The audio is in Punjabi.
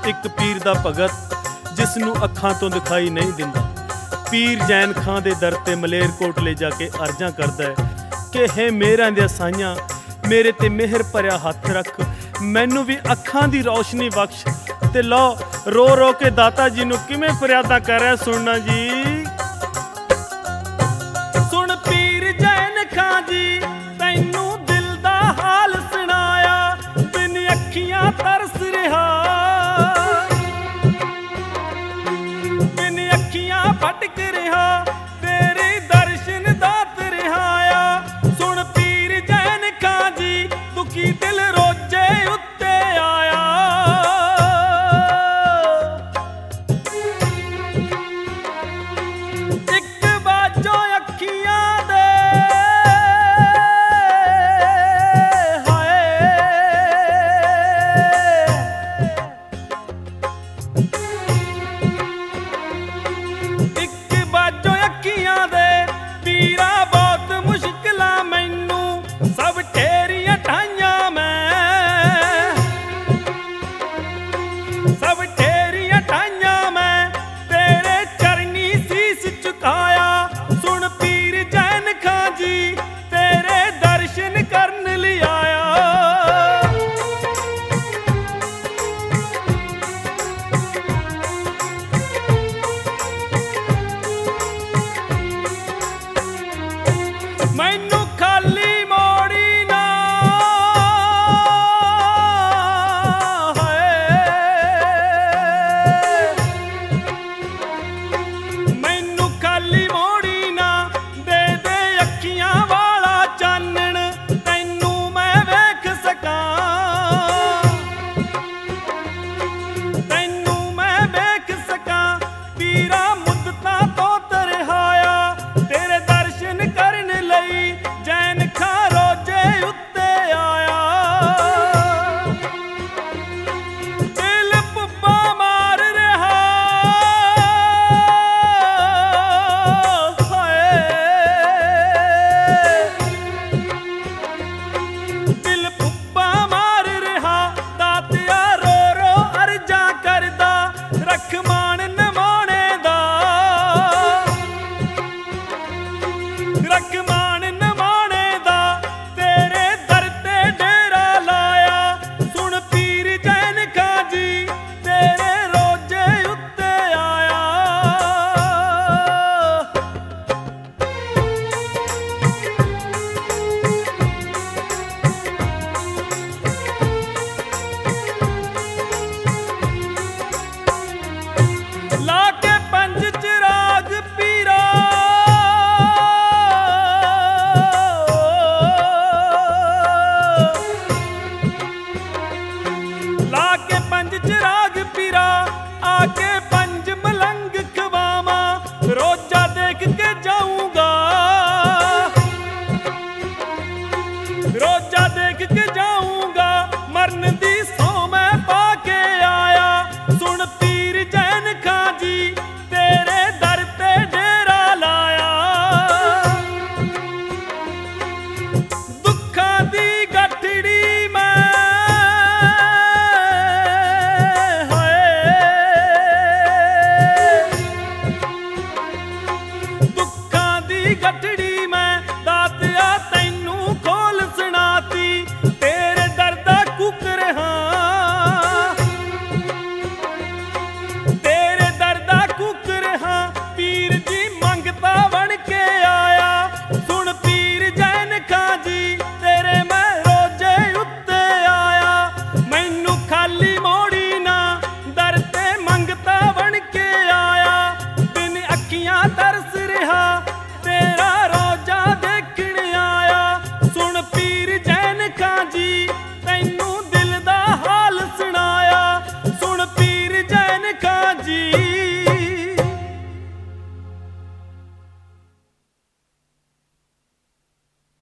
ਇੱਕ ਪੀਰ ਦਾ ਭਗਤ ਜਿਸ ਨੂੰ ਅੱਖਾਂ ਤੋਂ ਦਿਖਾਈ ਨਹੀਂ ਦਿੰਦਾ। ਪੀਰ ਜੈਨ ਖਾਂ ਦੇ ਦਰ ਤੇ ਮਲੇਰਕੋਟਲੇ ਜਾ ਕੇ ਅਰਜ਼ਾਂ ਕਰਦਾ ਹੈ ਕਿ ਹੇ ਮੇਰਿਆਂ ਦੇ ਸਾਈਆਂ, ਮੇਰੇ ਤੇ ਮਿਹਰ ਭਰਿਆ ਹੱਥ ਰੱਖ, ਮੈਨੂੰ ਵੀ ਅੱਖਾਂ ਦੀ ਰੌਸ਼ਨੀ ਬਖਸ਼। ਤੇ ਲਓ ਰੋ ਰੋ ਕੇ ਦਾਤਾ ਜੀ ਨੂੰ ਕਿਵੇਂ ਫਰਿਆਦਾਂ ਕਰ ਰਿਹਾ, ਸੁਣਨਾ ਜੀ। ਸੁਣ ਪੀਰ ਜੈਨ ਖਾਂ ਜੀ, ਤੈਨੂੰ ਦਿਲ ਦਾ ਹਾਲ ਸੁਣਾਇਆ, ਬਿਨ ਅੱਖੀਆਂ ਤਰ